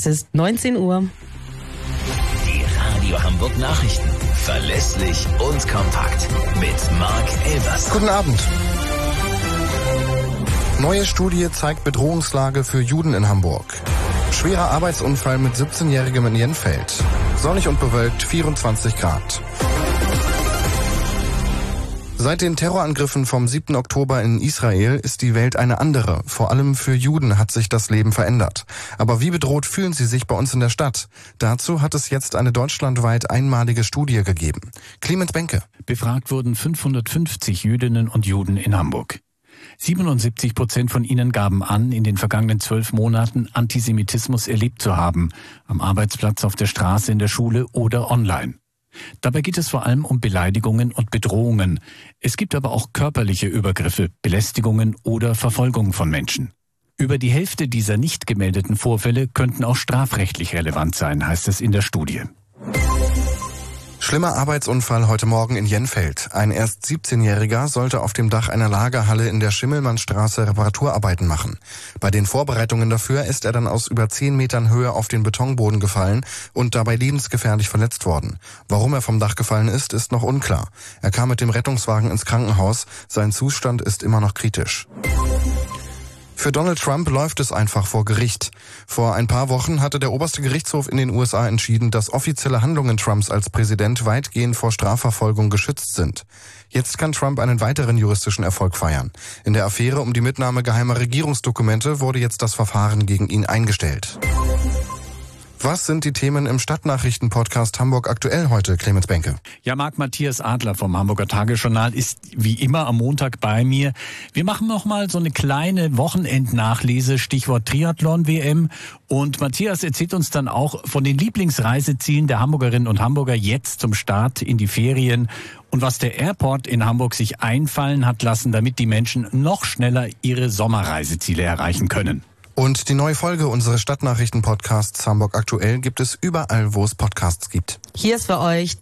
ist 19 Uhr. Die Radio Hamburg Nachrichten. Verlässlich und kompakt. Mit Marc Elvers. Guten Abend. Neue Studie zeigt Bedrohungslage für Juden in Hamburg. Schwerer Arbeitsunfall mit 17-Jährigem in Jenfeld. Sonnig und bewölkt, 24 Grad. Seit den Terrorangriffen vom 7. Oktober in Israel ist die Welt eine andere. Vor allem für Juden hat sich das Leben verändert. Aber wie bedroht fühlen sie sich bei uns in der Stadt? Dazu hat es jetzt eine deutschlandweit einmalige Studie gegeben. Clemens Benke. Befragt wurden 550 Jüdinnen und Juden in Hamburg. 77% von ihnen gaben an, in den vergangenen 12 Monaten Antisemitismus erlebt zu haben. Am Arbeitsplatz, auf der Straße, in der Schule oder online. Dabei geht es vor allem um Beleidigungen und Bedrohungen. Es gibt aber auch körperliche Übergriffe, Belästigungen oder Verfolgung von Menschen. Über die Hälfte dieser nicht gemeldeten Vorfälle könnten auch strafrechtlich relevant sein, heißt es in der Studie. Schlimmer Arbeitsunfall heute Morgen in Jenfeld. Ein erst 17-Jähriger sollte auf dem Dach einer Lagerhalle in der Schimmelmannstraße Reparaturarbeiten machen. Bei den Vorbereitungen dafür ist er dann aus über 10 Metern Höhe auf den Betonboden gefallen und dabei lebensgefährlich verletzt worden. Warum er vom Dach gefallen ist noch unklar. Er kam mit dem Rettungswagen ins Krankenhaus. Sein Zustand ist immer noch kritisch. Für Donald Trump läuft es einfach vor Gericht. Vor ein paar Wochen hatte der oberste Gerichtshof in den USA entschieden, dass offizielle Handlungen Trumps als Präsident weitgehend vor Strafverfolgung geschützt sind. Jetzt kann Trump einen weiteren juristischen Erfolg feiern. In der Affäre um die Mitnahme geheimer Regierungsdokumente wurde jetzt das Verfahren gegen ihn eingestellt. Was sind die Themen im Stadtnachrichten-Podcast Hamburg aktuell heute, Clemens Benke? Ja, Matthias Adler vom Hamburger Tagesjournal ist wie immer am Montag bei mir. Wir machen noch mal so eine kleine Wochenendnachlese, Stichwort Triathlon-WM. Und Matthias erzählt uns dann auch von den Lieblingsreisezielen der Hamburgerinnen und Hamburger jetzt zum Start in die Ferien und was der Airport in Hamburg sich einfallen hat lassen, damit die Menschen noch schneller ihre Sommerreiseziele erreichen können. Und die neue Folge unseres Stadtnachrichten-Podcasts Hamburg aktuell gibt es überall, wo es Podcasts gibt. Hier ist für euch